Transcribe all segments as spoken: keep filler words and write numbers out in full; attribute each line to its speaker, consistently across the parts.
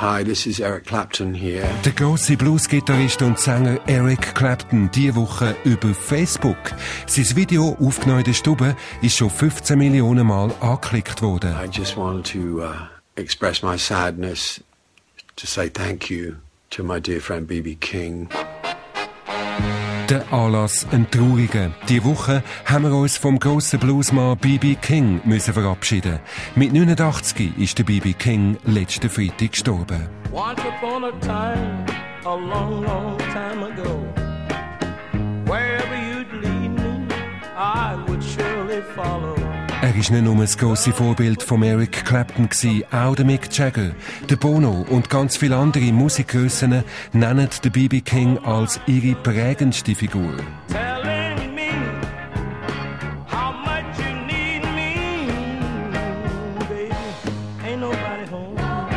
Speaker 1: Hi, this is Eric Clapton here.
Speaker 2: Der grosse Blues-Gitarrist und Sänger Eric Clapton diese Woche über Facebook. Sein Video, aufgenommen in der Stube, ist schon fünfzehn Millionen Mal angeklickt worden.
Speaker 1: I just wanted to uh, express my sadness, to say thank you to my dear friend B B King.
Speaker 2: Der Anlass ein trauriger. Diese Woche haben wir uns vom grossen Bluesmann B B King müssen verabschieden. Mit neunundachtzig ist der B B King letzten Freitag gestorben.
Speaker 3: Once upon a time, a long, long time ago, wherever you'd lead me, I would surely follow.
Speaker 2: Er war nicht nur das grosse Vorbild von Eric Clapton, auch der Mick Jagger, der Bono und ganz viele andere Musikgrössen nennen den B B King als ihre prägendste Figur.
Speaker 3: Telling me how much you need me, baby. Ain't nobody home.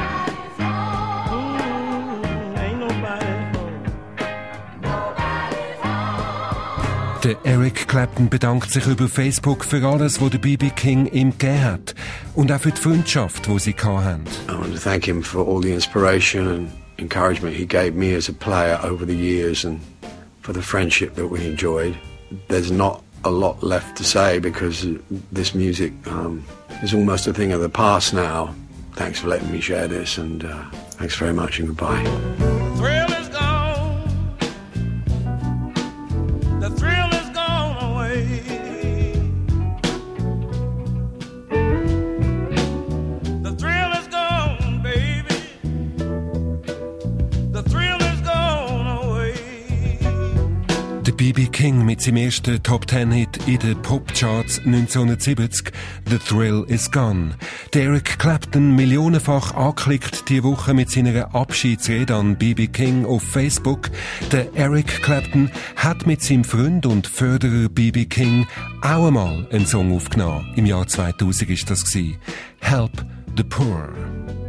Speaker 3: Mm, ain't nobody home. Nobody's home.
Speaker 2: Der Eric Clapton bedankt sich über Facebook für alles, was der B B King ihm gegeben hat. Und auch für die Freundschaft, die sie hatten.
Speaker 1: I want to thank him for all the inspiration and encouragement he gave me as a player over the years and for the friendship that we enjoyed. There's not a lot left to say because this music um, is almost a thing of the past now. Thanks for letting me share this and uh, thanks very much and goodbye.
Speaker 3: Thrill is gone. The thrill is gone away. The thrill is gone, baby. The thrill is gone away.
Speaker 2: Der B B King mit seinem ersten Top-Ten-Hit in den Popcharts neunzehnhundertsiebzig, «The Thrill is Gone». Der Eric Clapton, millionenfach angeklickt diese Woche mit seiner Abschiedsrede an B B King auf Facebook. Der Eric Clapton hat mit seinem Freund und Förderer B B King auch einmal einen Song aufgenommen. Im Jahr zweitausend war das gewesen. «Help the Poor».